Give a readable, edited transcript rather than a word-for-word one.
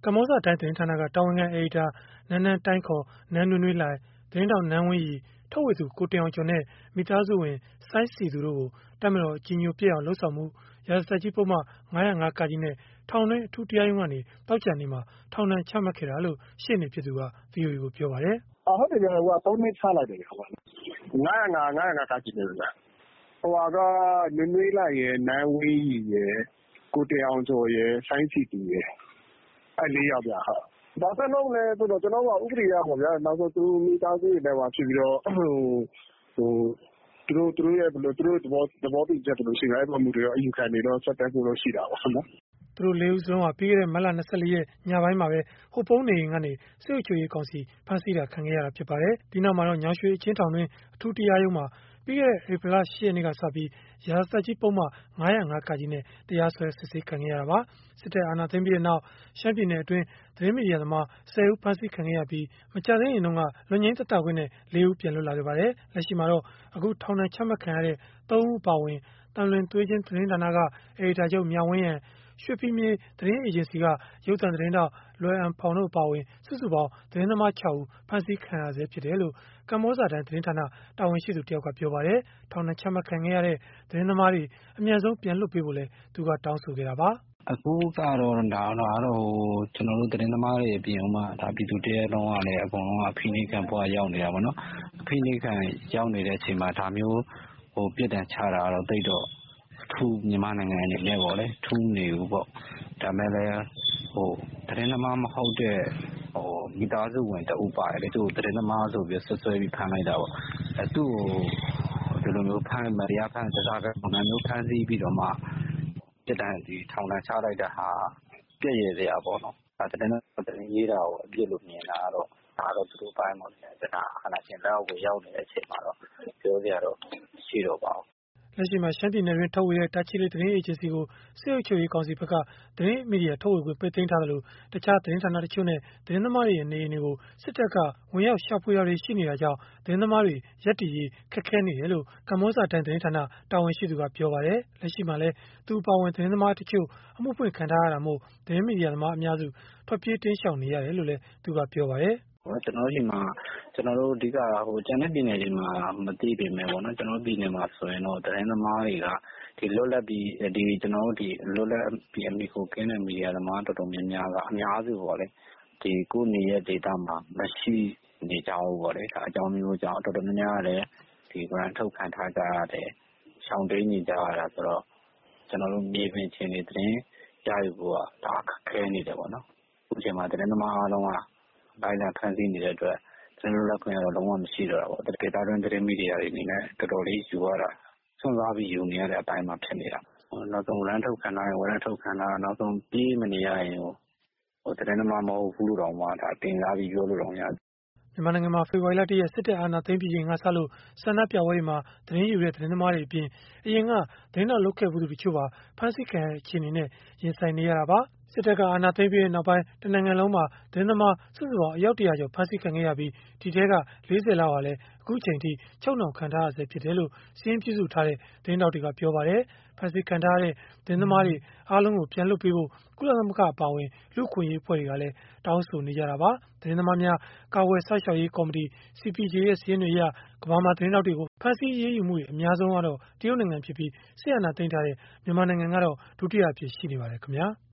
ကမ္ဘောဇတိုင်းသတင်းဌာနကတာဝန်ခံအယ်ဒီတာနန်းနန်းတိုင်းခေါ်နန်းနွေးနွေးလှိုင်သတင်းထောက်နန်းဝင်းရီထုတ်ဝေသူကိုတင်အောင်ကျော်နဲ့မိသားစုဝင်စိုင်းစီသူတို့ကိုတပ်မတော်အကြီးညိုပြည့်အောင်လှုပ်ဆောင်မှုရာဇသတ်ကြီးပုံမှ905ကကြီးနဲ့ထောင်တွင်းအထူးတရားရုံးကနေတောက်ကြံနေမှာထောင်ဒဏ်ချမှတ်ခဲ့တာလို့ရှေ့နေဖြစ်သူက VOA ကိုပြောပါတယ်။ဟုတ်တယ်ဗျာ3နှစ်ချလိုက်တယ်ခင်ဗျ905ကကြီးနေဗျာဟိုကနွေးနွေးလိုက်ရယ်နန်းဝင်းရီရယ်ကိုတင်အောင်ကျော်ရယ်ဆိုင်းစီတူရယ်အဲ့4ယောက်ဗျာဟုတ်ဘာသက်လုံးလဲဆိုတော့ကျွန်တော်ကဥပဒေရပါဗျာနောက်ဆုံးသူမိသားစုတွေနဲ့ပါဖြစ်ပြီးတော့သူတို့ရဲ့ဘယ်လိုသူတို့သဘောတူချက်ဘယ်လိုရှိလဲအဲ့လိုမျိုးတွေတော့အယူခံနေတော့ဆက်တက်ဖို့လို့ရှိတာပါနော်သူတို့၄ဦးစလုံးဟာပြီးခဲ့တဲ့မတ်လ24ရက်ညပိုင်းမှာပဲဟိုပုံးနေအိမ်ကနေစစ်အုပ်ချုပ်ရေးကောင်စီဖမ်းဆီးတာခံခဲ့ရတာဖြစ်ပါတယ်။ဒီနောက်မှာတော့ညောင်ရွှေအချင်းထောင်တွင်အထူးတရားရုံးမှာပြီးခဲ့တဲ့ဧပြီလ10ရက်နေ့ကစပြီးရာဇသတ်ကြီးပုံမှ905ကကြီးနဲ့တရားစွဲစစ်ဆေးခံခဲ့ရတာပါ။စစ်တပ်အာဏာသိမ်းပြီးတဲ့နောက်ရှမ်းပြည်နယ်အတွင်းသတင်းမီဒီယာသမား10ဦးဖမ်းဆီးခံခဲ့ရပြီးမကြာသေးခင်တုန်းကလွတ်ငြိမ်းသက်သာခွင့်နဲ့4ဦးပြန်လွတ်လာခဲ့ပါတယ်။လက်ရှိမှာတော့အခုထောင်ဒဏ်ချမှတ်ခံရတဲ့3ဦးအပါအဝင်တန်လွင်သွေးချင်းသတင်းဌာနကအယ်ဒီတာချုပ်မြောင်ဝင်းရန်ရွှေဖီမြေသတင်းအေဂျင်စီကရုပ်သံသတင်းတောက်လွယ်အံဖောင်တို့အပါအဝင်စုစုပေါင်းသတင်းသမား6ဦးဖမ်းဆီးခံရဆဲဖြစ်တယ်လို့ကမ္ဘောဇတိုင်းသတင်းဌာနတာဝန်ရှိသူတယောက်ကပြောပါတယ်။ထောင်ဒဏ်ချမှတ်ခံခဲ့ရတဲ့သတင်းသမားတွေအမြန်ဆုံးပြန်လွှတ်ပေးဖို့လည်းသူကတောင်းဆိုခဲ့တာပါ။အခုကတော့ဒါကျွန်တော်တို့သတင်းသမားတွေအပြင်မှာဒါပြည်သူတရားလုံးကလည်းအကုန်လုံးအဖိနှိခံဘဝရောက်နေတာပေါ့နော်အဖိနှိခံရောက်နေတဲ့အချိန်မှာဒါမျိုးပြစ်ဒဏ်ချတာတော့တိတ်တော့ထူးမြန်မာနိုင်ငံအနေနဲ့ပေါ့လေထူးနေဘူးပေါ့ဒါမဲ့လည်းသတင်းသမားမဟုတ်တဲ့မိသားစုဝင်တဦးပါတယ်လေသူသတင်းသမားဆိုပြီးဆွဆွဲပြီးဖမ်းလိုက်တာပေါ့သူ့ကိုဒီလိုမျိုးဖမ်းမရဖမ်းစကားပုံစံမျိုးဖမ်းဆီးပြီးတော့မှပြစ်ဒဏ်ဒီထောင်ဒဏ်ချလိုက်တာဟာပြည့်ရစရာပေါ့နော်ဒါသတင်းရေးတာကိုအပြစ်လို့မြင်တာတော့ဒါတော့သူတို့ပိုင်းပေါ့လေဒါအာဏာရှင်လက်အောက်ကိုရောက်နေတဲ့အချိန်မှာတော့ပြောစရာတော့ရှိတော့ပါဘူးလက်ရှိမှာရှမ်းပြည်နယ်တွင်ထုတ်ဝေတဲ့တာချီလိသတင်းအေဂျင်စီကိုစစ်အုပ်ချုပ်ရေးကောင်စီဘက်ကသတင်းမီဒီယာထုတ်ဝေခွင့်ပိတ်သိမ်းထားတယ်လို့တခြားသတင်းဌာနတချို့နဲ့သတင်းသမားတွေရဲ့နေအိမ်တွေကိုစစ်တပ်ကဝင်ရောက်ရှာဖွေတာတွေရှိနေတာကြောင့်သတင်းသမားတွေရပ်တည်ရေးခက်ခဲနေတယ်လို့ကမ္ဘောဇတိုင်းသတင်းဌာနတာဝန်ရှိသူကပြောပါတယ်။လက်ရှိမှာလည်းသူအပါအဝင်သတင်းသမားတချို့အမှုဖွင့်ခံထားရတာမို့သတင်းမီဒီယာသမားအများစုထွက်ပြေးတင်းရှောင်နေရတယ်လို့လည်းသူကပြောပါတယ်။ကျွန်တော်ဒီမှာကျွန်တော်တို့အဓိကကျန်တဲ့ပြည်နယ်တွေမှာမသိပေမဲ့ပေါ့နော်ကျွန်တော်ပြည်နယ်မှာဆိုရင်တော့သတင်းသမားတွေကဒီလွတ်လပ်ပြီးကျွန်တော်တို့ဒီလွတ်လပ်ပြီးအမိကိုကင်းတဲ့မီဒီယာသမားတော်တော်များများကအများစုပေါ့လေဒီကိုနေရဲ့ဒေတာမှာမရှိနေကြဘူးပေါ့လေဒါအကြောင်းမျိုးကြောင့်တော်တော်များများလည်းဒီ grant ထုတ်ခံထားကြရတယ်ရှောင်တိန်နေကြရတာဆိုတော့ကျွန်တော်တို့မြေပြင်ချင်းတွေသတင်းရယူဖို့ကဒါခက်ခဲနေတယ်ပေါ့နော်အခုချိန်မှာသတင်းသမားအားလုံးကတိုင်းလာဖန်ဆီးနေတဲ့အတွက်ကျွန်တော်တို့ခွင့်ရတော့လုံးဝမရှိတော့တာပေါ့ဒေတာတွင်သတင်းမီဒီယာတွေအနေနဲ့တော်တော်လေးယူရတာဆွမ်းစားပြီးယူနေရတဲ့အတိုင်းမှာဖြစ်နေတာနောက်ဆုံးဝရမ်းထုတ်ခံတာနောက်ဆုံးပြေးမနေရရင်သတင်းသမားမဟုတ်ဘူးလို့တော့မှဒါတင်စားပြီးပြောလို့တော့ရမြန်မာနိုင်ငံမှာဖေဖော်ဝါရီလ1ရက်စစ်တပ်အာဏာသိမ်းပြီးချိန်ကစလို့ဆန္ဒပြပွဲတွေမှာသတင်းယူတဲ့သတင်းသမားတွေအပြင်အရင်ကသတင်းတော်လုပ်ခဲ့မှုတို့တချို့ပါဖမ်းဆီးခံရတဲ့အခြေအနေနဲ့ရင်ဆိုင်နေရတာပါစစ်တပ်ကအာဏာသိမ်းပြီးတဲ့နောက်ပိုင်းတနိုင်ငံလုံးမှာသတင်းသမားစုစုပေါင်းအယောက်100ကျော်ဖမ်းဆီးခံခဲ့ရပြီးဒီထဲက40လောက်ဟာလည်းအခုချိန်ထိချုပ်နှောင်ခံထားရဆဲဖြစ်တယ်လို့စီးရင်ပြုစုထားတဲ့သတင်းတောက်တွေကပြောပါတယ်ဖမ်းဆီးခံထားရတဲ့သတင်းသမားတွေအားလုံးကိုပြန်လွှတ်ပေးဖို့ကုလသမဂ္ဂအပါအဝင်လူ့အခွင့်အရေးအဖွဲ့တွေကလည်းတောင်းဆိုနေကြတာပါသတင်းသမားများကာကွယ်စောင့်ရှောက်ရေးကော်မတီ CPJ ရဲ့စာရင်းတွေအရကမ္ဘာမှာသတင်းတောက်တွေကိုဖမ်းဆီးရေးယူမှုတွေအများဆုံးကတော့တရုတ်နိုင်ငံဖြစ်ပြီးစစ်အာဏာသိမ်းထားတဲ့မြန်မာနိုင်ငံကတော့ဒုတိယအဖြစ်ရှိနေပါတယ်ခင်ဗျာ